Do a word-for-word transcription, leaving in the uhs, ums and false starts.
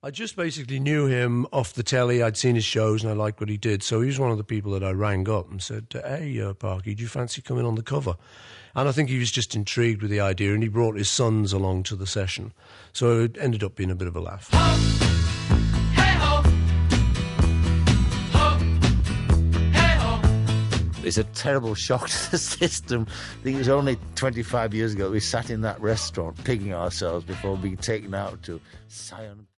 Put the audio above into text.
I just basically knew him off the telly. I'd seen his shows and I liked what he did. So he was one of the people that I rang up and said, hey, uh, Parky, do you fancy coming on the cover? And I think he was just intrigued with the idea, and he brought his sons along to the session. So it ended up being a bit of a laugh. It's a terrible shock to the system. I think it was only twenty-five years ago we sat in that restaurant pigging ourselves before being taken out to Sion.